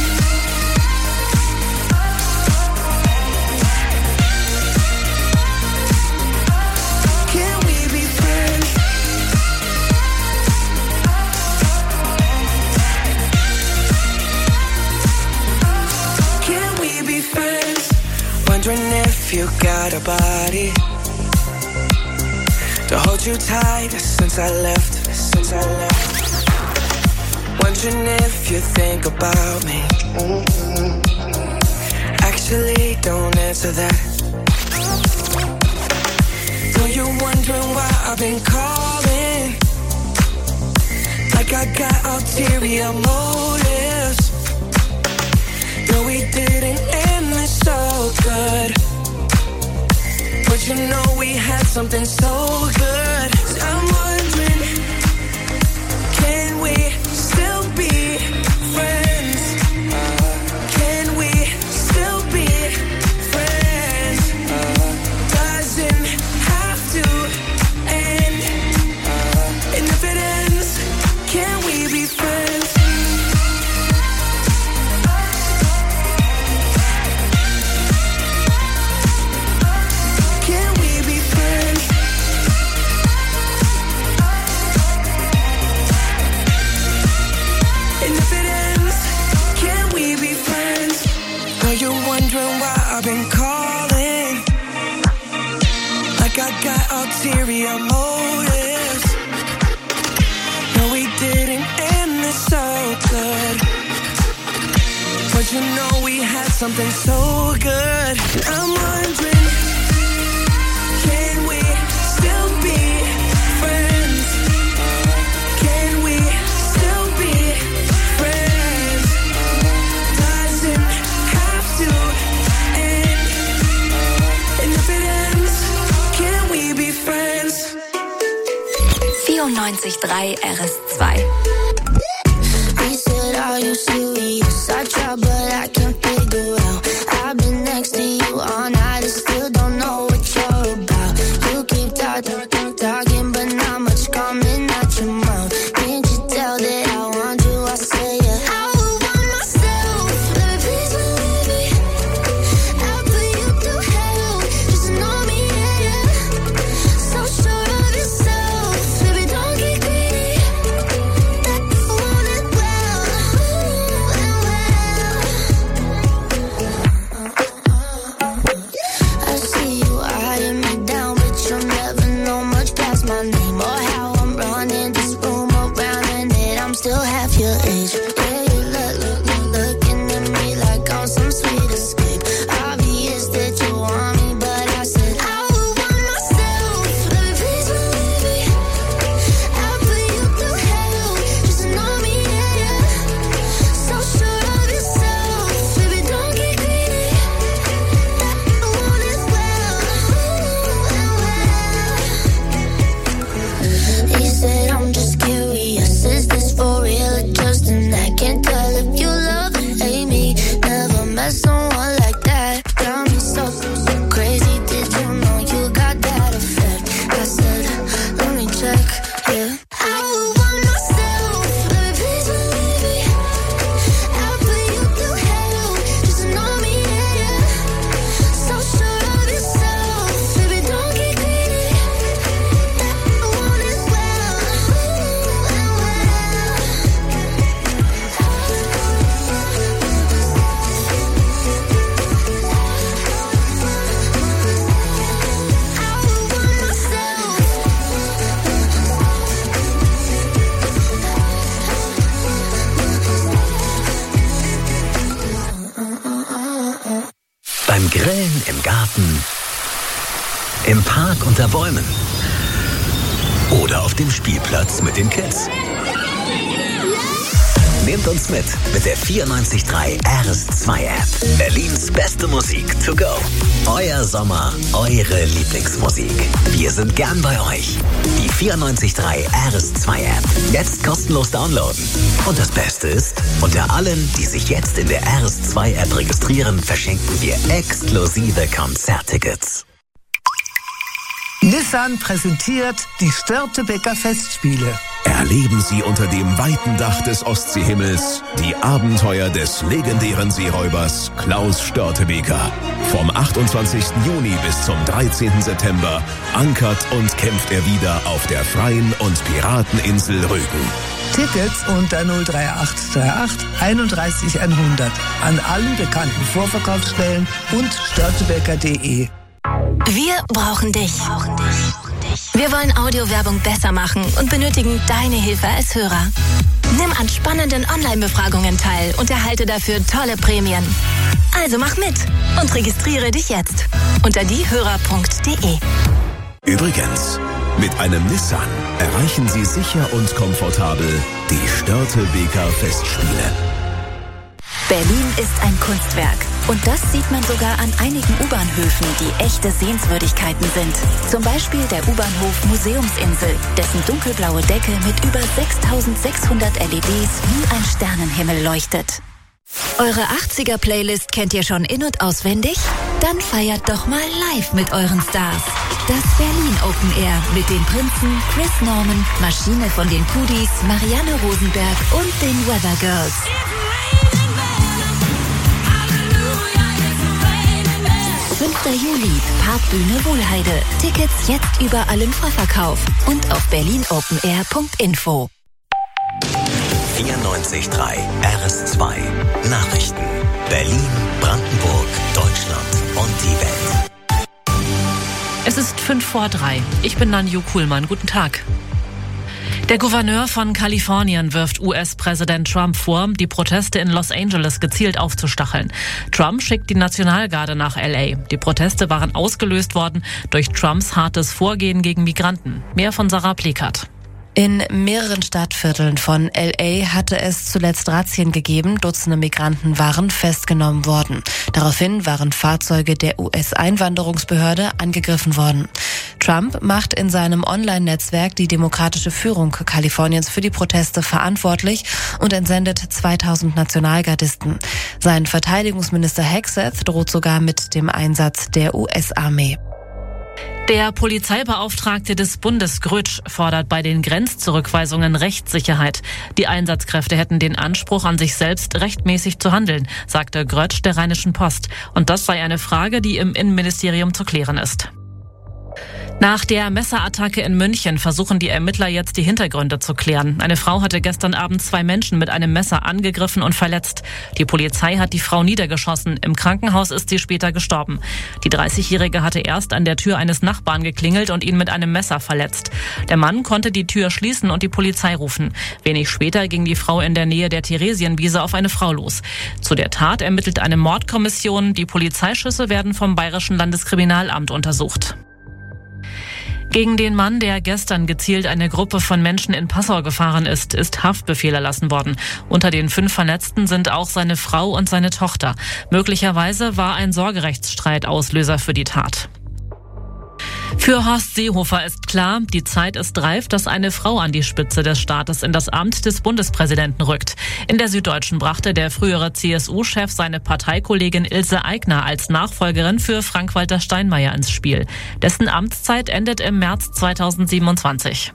I: Can we be friends? Can we be friends? Wondering if you got a body to hold you tight since I left, since I left. Wondering if you think about me. Actually, don't answer that. So you're wondering why I've been calling, like I got ulterior motives. No, we didn't end this so good, but you know we had something so good. So I'm wondering, can we still be friends? Can we still be friends? Doesn't have to end. And if it ends, can we be friends? Can we be friends? And if it ends, can we be friends? Are you wondering why I've been calling, like I got ulterior motives? No, we didn't end this so good, but you know we had something so good. I'm wondering, can we still be friends? Can we still be friends? Doesn't have to end. And if it ends, can we be friends?
D: vierundneunzig Komma drei R S zwei.
L: He said, are you serious? I try, but I can't figure out. I've been next to you all night and still don't know what you're about. You keep talking, talking, but not much coming out your mouth. Can't you tell that I want you? I say it. I would want myself, baby, please believe me. I'll put you through hell, just know me, yeah, yeah. So sure of yourself, baby, don't get greedy. That you want it well, ooh, and well. I see you eyeing me down, but you'll never know much past my name or how I'm running this room around, and that I'm still half your age. Yeah, you look, look, look, looking at me like I'm some sweet escape. Obvious that you want me, but I said I would want myself, baby, please believe me. I'll put you through hell, just know me, yeah, yeah. So sure of yourself, baby, don't get greedy. That you want it well, ooh, and well. He said, I'm just curious, is this for real or just an act? Can't tell if you love or hate me. Never met someone like that. Got me so, so crazy. Did you know you got that effect? I said, let me check, yeah. I would want myself, baby, please believe me. I'll put you through hell, just know me, yeah, yeah. So sure of yourself, baby, don't get greedy. That you want it well, ooh, and well. I would want myself.
B: Beim Grillen im Garten, im Park unter Bäumen oder auf dem Spielplatz mit den Kids. Nehmt uns mit mit der vierundneunzig Komma drei R S zwei App. Berlins beste Musik to go. Euer Sommer, eure Lieblingsmusik. Wir sind gern bei euch. Die vierundneunzig Komma drei R S zwei App. Jetzt kostenlos downloaden. Und das Beste ist, unter allen, die sich jetzt in der R S zwei App registrieren, verschenken wir exklusive Konzerttickets.
S: Nissan präsentiert die Störtebeker Festspiele.
T: Erleben Sie unter dem weiten Dach des Ostseehimmels die Abenteuer des legendären Seeräubers Klaus Störtebeker. Vom achtundzwanzigsten Juni bis zum dreizehnten September ankert und kämpft er wieder auf der freien und Pirateninsel Rügen.
S: Tickets unter null drei acht drei acht einunddreißig hundert an allen bekannten Vorverkaufsstellen und störtebeker punkt de.
D: Wir brauchen dich. Wir wollen Audiowerbung besser machen und benötigen deine Hilfe als Hörer.
O: Nimm an spannenden Online-Befragungen teil und erhalte dafür tolle Prämien. Also mach mit und registriere dich jetzt unter diehörer punkt de.
T: Übrigens, mit einem Nissan erreichen Sie sicher und komfortabel die Störtebeker Festspiele.
O: Berlin ist ein Kunstwerk. Und das sieht man sogar an einigen U-Bahn-Höfen, die echte Sehenswürdigkeiten sind. Zum Beispiel der U-Bahnhof Museumsinsel, dessen dunkelblaue Decke mit über sechstausendsechshundert L E Ds wie ein Sternenhimmel leuchtet. Eure achtziger-Playlist kennt ihr schon in- und auswendig? Dann feiert doch mal live mit euren Stars. Das Berlin Open Air mit den Prinzen, Chris Norman, Maschine von den Pudis, Marianne Rosenberg und den Weather Girls. fünfter Juli, Parkbühne Wohlheide. Tickets jetzt überall im Vorverkauf und auf berlin open air punkt info.
B: vierundneunzig Komma drei R S zwei Nachrichten. Berlin, Brandenburg, Deutschland und die Welt.
U: Es ist fünf vor drei. Ich bin Nanju Kuhlmann. Guten Tag. Der Gouverneur von Kalifornien wirft U S-Präsident Trump vor, die Proteste in Los Angeles gezielt aufzustacheln. Trump schickt die Nationalgarde nach L A. Die Proteste waren ausgelöst worden durch Trumps hartes Vorgehen gegen Migranten. Mehr von Sarah Plekert.
V: In mehreren Stadtvierteln von L A hatte es zuletzt Razzien gegeben. Dutzende Migranten waren festgenommen worden. Daraufhin waren Fahrzeuge der U S-Einwanderungsbehörde angegriffen worden. Trump macht in seinem Online-Netzwerk die demokratische Führung Kaliforniens für die Proteste verantwortlich und entsendet zweitausend Nationalgardisten. Sein Verteidigungsminister Hegseth droht sogar mit dem Einsatz der U S-Armee.
U: Der Polizeibeauftragte des Bundes Grütsch fordert bei den Grenzzurückweisungen Rechtssicherheit. Die Einsatzkräfte hätten den Anspruch an sich selbst, rechtmäßig zu handeln, sagte Grötsch der Rheinischen Post. Und das sei eine Frage, die im Innenministerium zu klären ist. Nach der Messerattacke in München versuchen die Ermittler jetzt die Hintergründe zu klären. Eine Frau hatte gestern Abend zwei Menschen mit einem Messer angegriffen und verletzt. Die Polizei hat die Frau niedergeschossen. Im Krankenhaus ist sie später gestorben. Die dreißigjährige hatte erst an der Tür eines Nachbarn geklingelt und ihn mit einem Messer verletzt. Der Mann konnte die Tür schließen und die Polizei rufen. Wenig später ging die Frau in der Nähe der Theresienwiese auf eine Frau los. Zu der Tat ermittelt eine Mordkommission. Die Polizeischüsse werden vom Bayerischen Landeskriminalamt untersucht. Gegen den Mann, der gestern gezielt eine Gruppe von Menschen in Passau gefahren ist, ist Haftbefehl erlassen worden. Unter den fünf Verletzten sind auch seine Frau und seine Tochter. Möglicherweise war ein Sorgerechtsstreit Auslöser für die Tat. Für Horst Seehofer ist klar, die Zeit ist reif, dass eine Frau an die Spitze des Staates in das Amt des Bundespräsidenten rückt. In der Süddeutschen brachte der frühere C S U-Chef seine Parteikollegin Ilse Aigner als Nachfolgerin für Frank-Walter Steinmeier ins Spiel. Dessen Amtszeit endet im März zweitausendsiebenundzwanzig.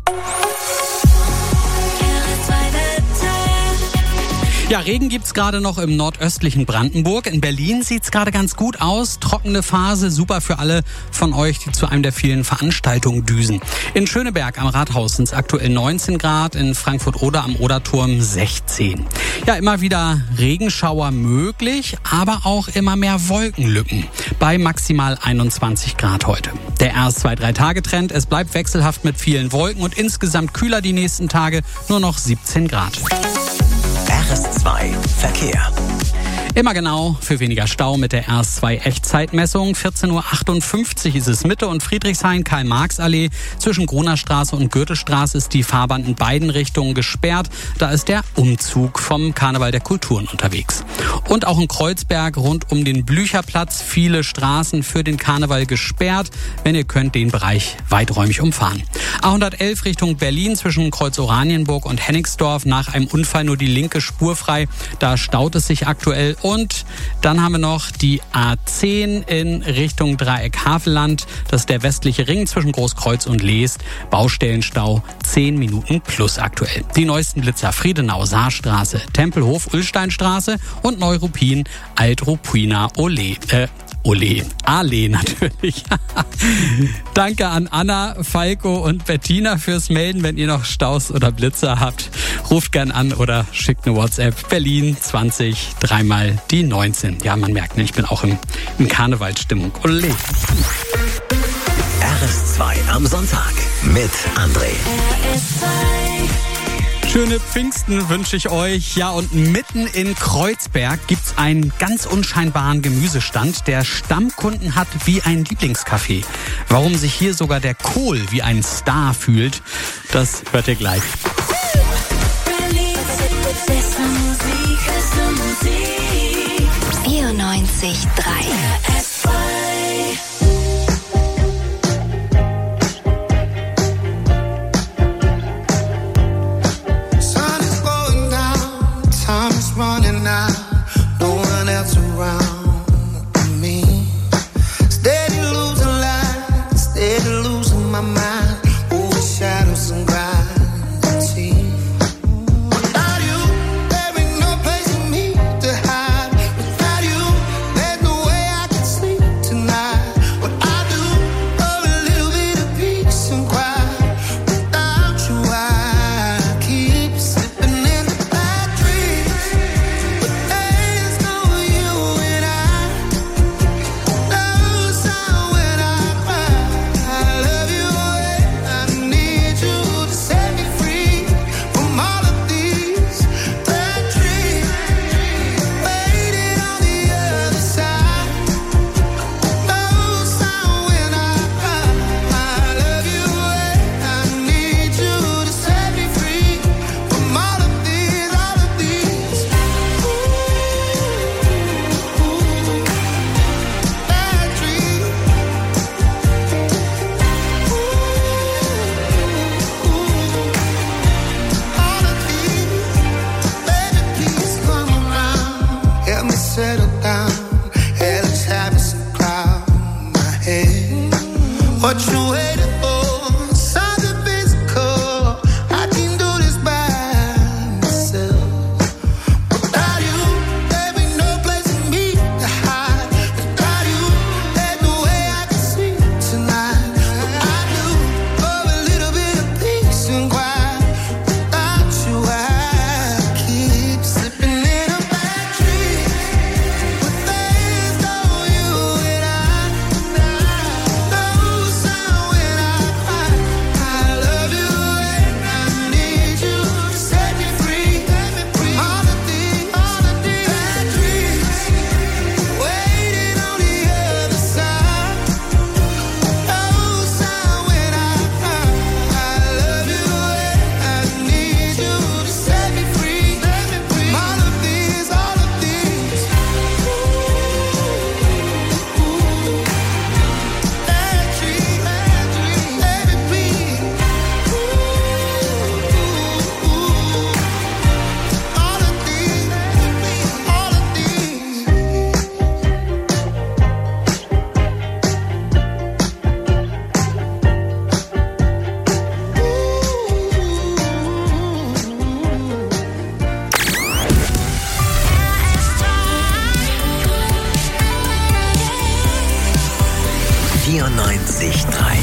F: Ja, Regen gibt's gerade noch im nordöstlichen Brandenburg. In Berlin sieht's gerade ganz gut aus. Trockene Phase, super für alle von euch, die zu einem der vielen Veranstaltungen düsen. In Schöneberg am Rathaus sind's aktuell neunzehn Grad, in Frankfurt-Oder am Oderturm sechzehn. Ja, immer wieder Regenschauer möglich, aber auch immer mehr Wolkenlücken bei maximal einundzwanzig Grad heute. Der R S zwei drei Tage Trend, es bleibt wechselhaft mit vielen Wolken und insgesamt kühler die nächsten Tage, nur noch siebzehn Grad.
B: R S zwei Verkehr.
F: Immer genau für weniger Stau mit der R S zwei Echtzeitmessung. vierzehn Uhr achtundfünfzig ist es Mitte und Friedrichshain, Karl-Marx-Allee. Zwischen Grunerstraße und Gürtelstraße ist die Fahrbahn in beiden Richtungen gesperrt. Da ist der Umzug vom Karneval der Kulturen unterwegs. Und auch in Kreuzberg rund um den Blücherplatz viele Straßen für den Karneval gesperrt. Wenn ihr könnt, den Bereich weiträumig umfahren. A hundertelf Richtung Berlin zwischen Kreuz Oranienburg und Hennigsdorf. Nach einem Unfall nur die linke Spur frei. Da staut es sich aktuell. Und dann haben wir noch die A zehn in Richtung Dreieck Havelland. Das ist der westliche Ring zwischen Großkreuz und Leest. Baustellenstau zehn Minuten plus aktuell. Die neuesten Blitzer Friedenau, Saarstraße, Tempelhof, Ullsteinstraße und Neuruppin, Altruppiner, Ole. Äh, Ole. Ale natürlich. Danke an Anna, Falco und Bettina fürs Melden. Wenn ihr noch Staus oder Blitzer habt, ruft gern an oder schickt eine WhatsApp. Berlin zwanzig, dreimal die neunzehn. Ja, man merkt, ich bin auch im, im Karnevalsstimmung. Ole.
B: R S zwei am Sonntag mit André.
A: R S zwei
F: Schöne Pfingsten wünsche ich euch. Ja, und mitten in Kreuzberg gibt's einen ganz unscheinbaren Gemüsestand, der Stammkunden hat wie ein Lieblingscafé. Warum sich hier sogar der Kohl wie ein Star fühlt, das hört ihr gleich.
D: vierundneunzig Komma drei
I: Sun is going down, time is running out, no one else around me. Steady losing light, steady losing my mind, over shadows and gravity. Without you, there ain't no place for me to hide. Without you, there's no way I can sleep tonight. What I do for a little bit of peace and quiet. Without you, I keep slipping into bad dreams. But there's no you and I. No sound when I cry. I love you and I need you to set me free from all of these bad dreams. Waiting on the other side. No sound when I cry. I love you and I need you to set me free from all of these, all of these bad dreams. All of these, baby, please come around. Help me settle down. Hey, let's have some cloud in my head. What you waiting for? Something physical. I can do this by myself. Without you, there ain't no place for me to hide. Without you, there's no way I can sleep tonight. What I do for a little bit of peace and quiet. Without you, I keep slipping in a bad dream. But there's no you and I. No sound when I cry. I love you and I need you to set me free from all of these, all of these bad dreams. Waiting on the other side. No sound when I cry. I love you and I need you to set me free from all of these, all of these bad dreams, bad dreams, baby, please. All of these, all of these.
B: vierundneunzig Komma drei.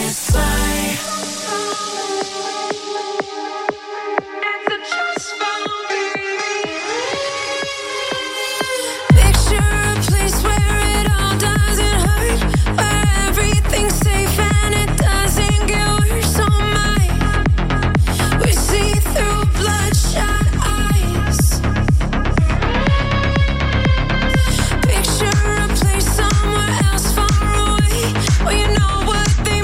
L: Picture a place where it all doesn't hurt, where everything's safe and it doesn't get worse. Oh my, we see through bloodshot eyes. Picture a place somewhere else far away, where you know what they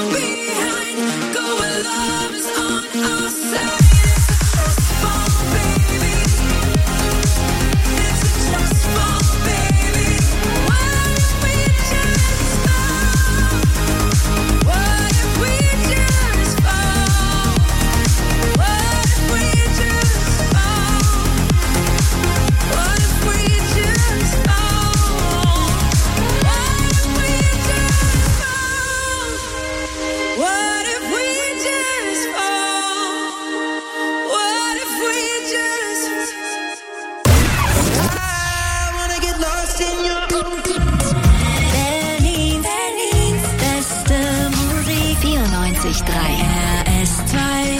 O: vierundneunzig Komma drei R S zwei.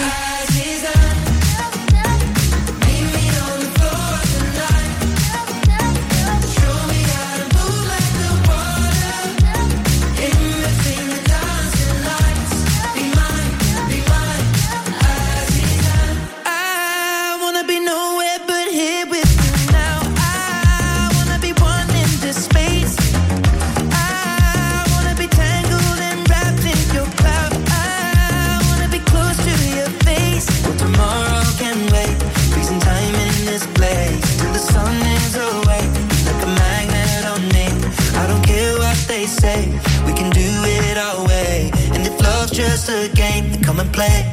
I: Just a game, come and play.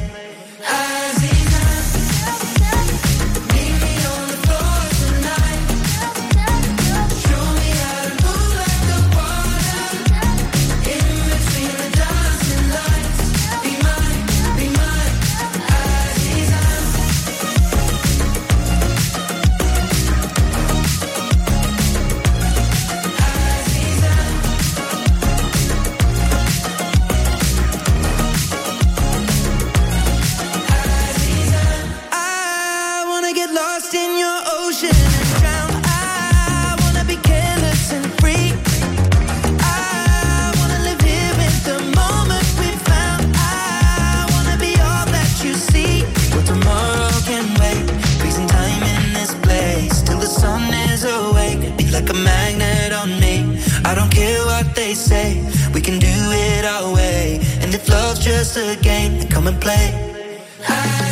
I: Like a magnet on me. I don't care what they say. We can do it our way. And if love's just a game, then come and play.